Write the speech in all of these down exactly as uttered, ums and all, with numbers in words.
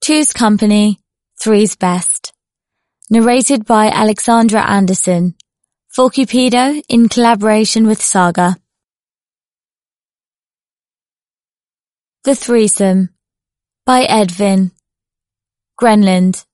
Two's company, three's best. Narrated by Alexandra Anderson. For Cupido in collaboration with Saga. The Threesome by Edvin. Grenland.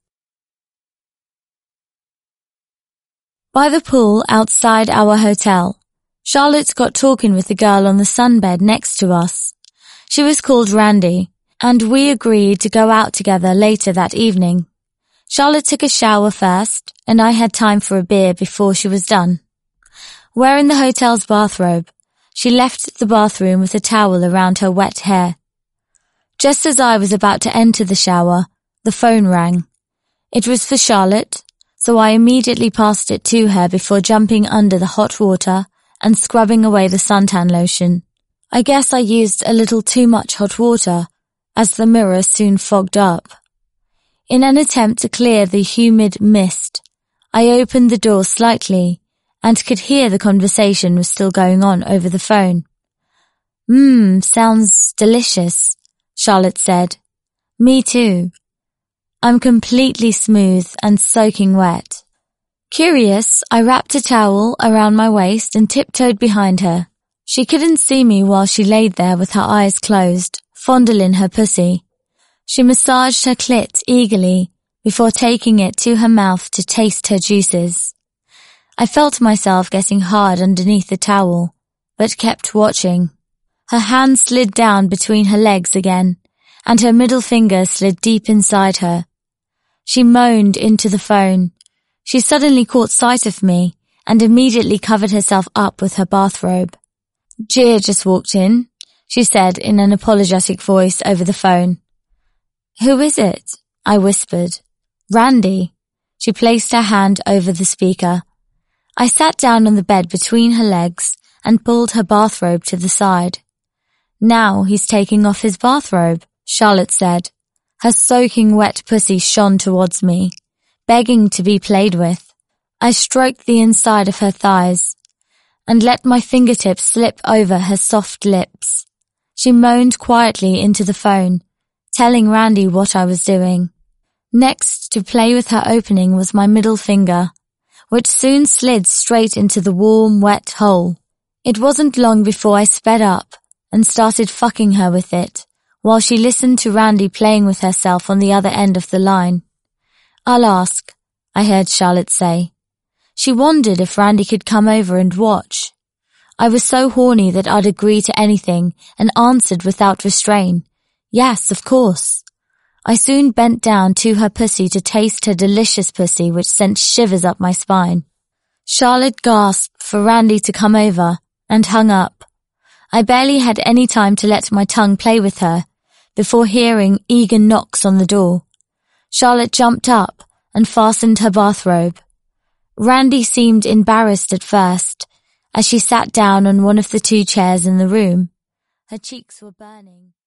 By the pool outside our hotel, Charlotte got talking with the girl on the sunbed next to us. She was called Randy, and we agreed to go out together later that evening. Charlotte took a shower first, and I had time for a beer before she was done. Wearing the hotel's bathrobe, she left the bathroom with a towel around her wet hair. Just as I was about to enter the shower, the phone rang. It was for Charlotte, so I immediately passed it to her before jumping under the hot water and scrubbing away the suntan lotion. I guess I used a little too much hot water, as the mirror soon fogged up. In an attempt to clear the humid mist, I opened the door slightly and could hear the conversation was still going on over the phone. Mmm, sounds delicious, Charlotte said. Me too. I'm completely smooth and soaking wet. Curious, I wrapped a towel around my waist and tiptoed behind her. She couldn't see me while she laid there with her eyes closed, fondling her pussy. She massaged her clit eagerly before taking it to her mouth to taste her juices. I felt myself getting hard underneath the towel, but kept watching. Her hand slid down between her legs again, and her middle finger slid deep inside her. She moaned into the phone. She suddenly caught sight of me and immediately covered herself up with her bathrobe. Gia just walked in, she said in an apologetic voice over the phone. Who is it? I whispered. Randy. She placed her hand over the speaker. I sat down on the bed between her legs and pulled her bathrobe to the side. Now he's taking off his bathrobe, Charlotte said. Her soaking wet pussy shone towards me, begging to be played with. I stroked the inside of her thighs and let my fingertips slip over her soft lips. She moaned quietly into the phone, telling Randy what I was doing. Next to play with her opening was my middle finger, which soon slid straight into the warm, wet hole. It wasn't long before I sped up and started fucking her with it, while she listened to Randy playing with herself on the other end of the line. I'll ask, I heard Charlotte say. She wondered if Randy could come over and watch. I was so horny that I'd agree to anything and answered without restraint. Yes, of course. I soon bent down to her pussy to taste her delicious pussy, which sent shivers up my spine. Charlotte gasped for Randy to come over and hung up. I barely had any time to let my tongue play with her before hearing eager knocks on the door. Charlotte jumped up and fastened her bathrobe. Randy seemed embarrassed at first as she sat down on one of the two chairs in the room. Her cheeks were burning.